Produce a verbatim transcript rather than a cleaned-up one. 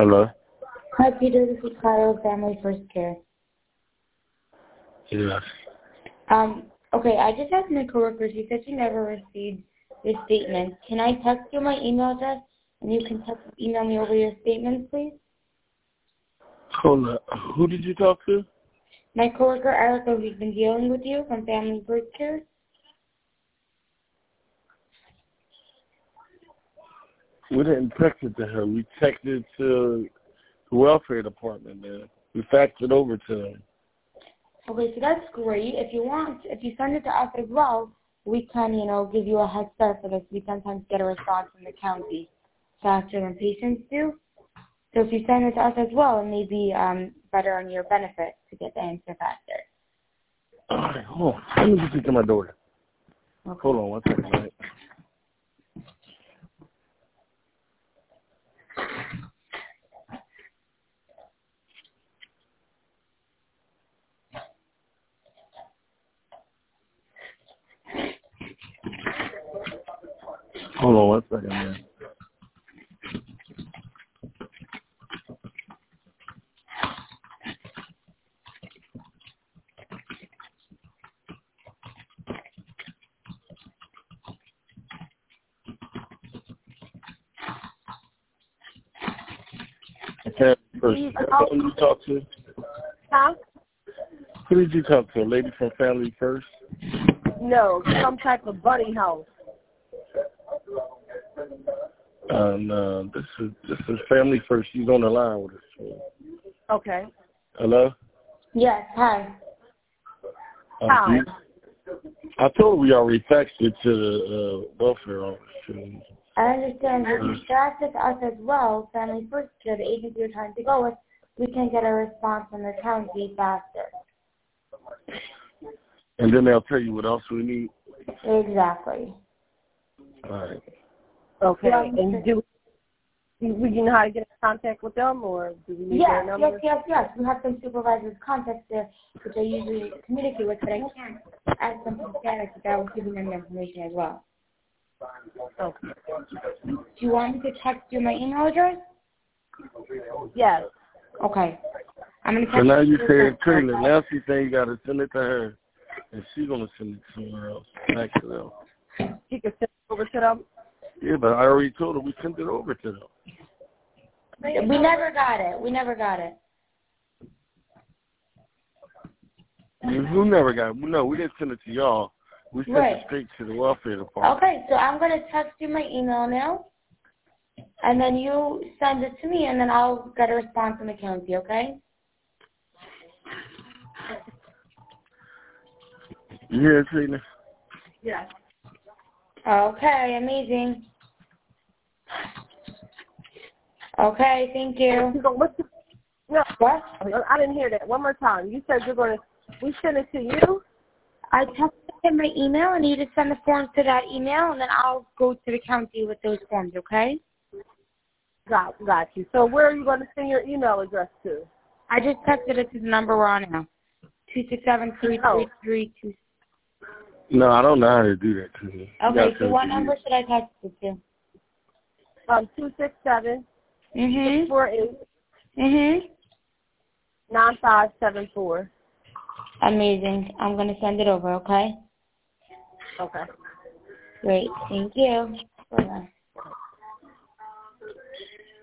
Hello? Hi, Peter. This is Kyle, Family First Care. Yes. Um, okay, I just asked my coworker. She said she never received your statement. Can I text you my email address, and you can text, email me over your statements, please? Hold on. Who did you talk to? My coworker, Erica, who's been dealing with you from Family First Care. We didn't text it to her. We texted it to the welfare department, man. We faxed it over to them. Okay, so that's great. If you want, if you send it to us as well, we can, you know, give you a head start for this. We sometimes get a response from the county faster than patients do. So if you send it to us as well, it may be um, better on your benefit to get the answer faster. All right, hold on. Let me just get to my door. Okay. Hold on one second, right? Hold on one second, man. Okay, first, who did you talk to? Huh? Who did you talk to? A lady from Family First? No, some type of bunny house. Uh, no, this is this is Family First. She's on the line with us. Okay. Hello? Yes, hi. Um, Hi. I told her we already faxed it to the uh, welfare office. I understand. If you fax it to us as well, Family First Care, the agency you're trying to go with, we can get a response from the county faster. And then they'll tell you what else we need. Exactly. All right. Okay. Yeah, And do we you know how to get in contact with them, or do we need Yes, their number? yes, yes, yes. We have some supervisors' contacts there, which I usually communicate with, but I can't ask them from status without giving them the information as well. Okay. Do you want me to text you my email address? Yes. Okay. I'm gonna text So now you you. saying Taylor. Now she's saying you got to send it to her, and she's going to send it somewhere else, back to them. She can send it over to them. Yeah, but I already told her we sent it over to them. We never got it. We never got it. Who never got it? No, we didn't send it to y'all. We sent Right. it straight to the welfare department. Okay, so I'm gonna text you my email now, and then you send it to me, and then I'll get a response from the county. Okay? You hear it, Trina? Yes. Okay, amazing. Okay, thank you. So what's the, no, What? I didn't hear that. One more time. You said you're going to. We send it to you. I texted him my email, and you just send the forms to that email, and then I'll go to the county with those forms. Okay? Got, got you. So where are you going to send your email address to? I just texted it to the number we're on now. Two six seven three three three two. No, I don't know how to do that, Trina. Okay, so what number should I text it to? Um, two six seven Mhm. six four eight Mhm. nine five seven four. Amazing. I'm gonna send it over. Okay. Okay. Great. Thank you. Bye.